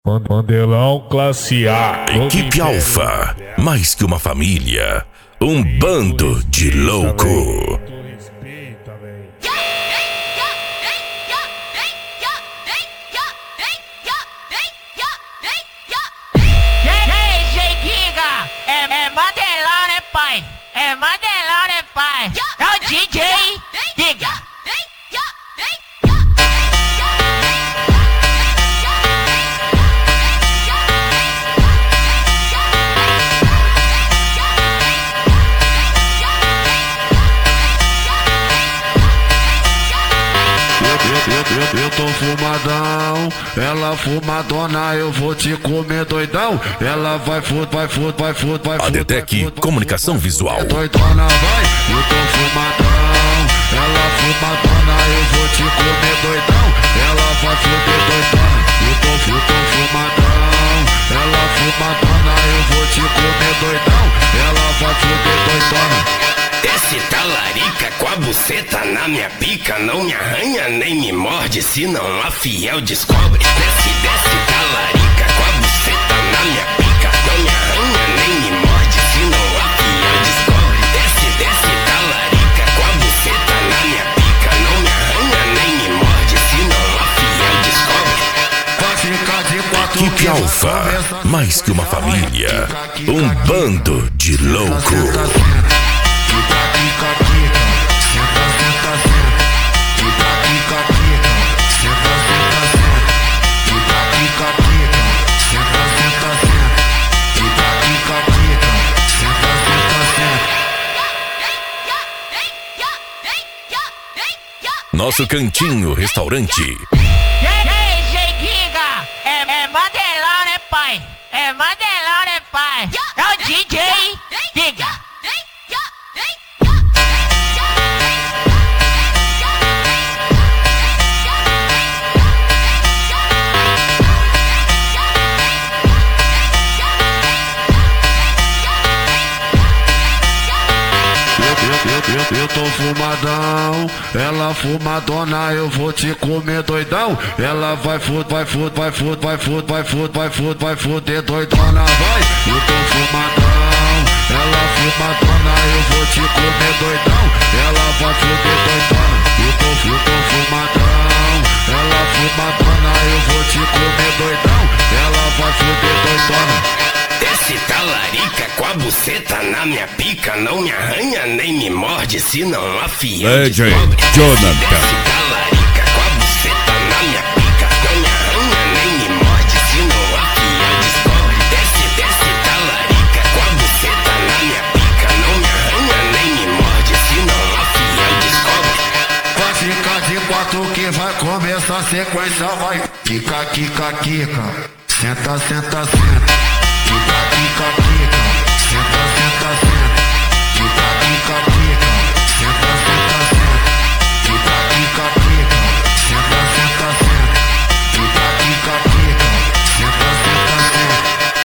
Mandelão classe A. Equipe Alfa, mais que uma família, um bando de louco. É Mandelão, né, pai? É Mandelão, né, pai? É o DJ, diga. Eu tô fumadão, ela fumadona, eu vou te comer doidão. Ela vai ADTEC Comunicação Visual. Doidona vai, eu tô fumadão, ela fumadona, eu vou te comer doidão. Ela vai fuder doidona, eu tô fumadão, ela fumadona, eu vou te comer doidão. Ela vai fuder doidona. Desce talarica com a buceta na minha pica. Não me arranha nem me morde, senão a fiel descobre. Desce talarica com a buceta na minha pica. Não me arranha nem me morde, senão a fiel descobre. Desce talarica com a buceta na minha pica. Não me arranha nem me morde, senão a fiel descobre. Vai ficar de quatro. Equipe Alfa, mais que uma família, um bando de louco. Nosso Cantinho Restaurante. Ei, Giga, é Mandelão, né, pai? É Mandelão, né, pai? É o DJ, diga. Eu tô fumadão, ela fumadona, eu vou te comer doidão. Ela vai fuder doidona, vai. Eu tô fumadão, ela fumadona, eu vou te comer doidão. Ela vai fuder doidona, eu tô fumadão, ela fumadona, eu vou te comer doidão. Ela vai fuder doidona. Desce talarica com a buceta na minha pica. Não me arranha nem me morde, senão a fiel descobre. Desce talarica com a buceta na minha pica. Não me arranha nem me morde, senão a fiel descobre. Desce talarica com a buceta na minha pica. Não me arranha nem me morde, senão a fiel descobre. Vai ficar de quatro que vai começar a sequência. Vai fica, quica. Senta. Quica,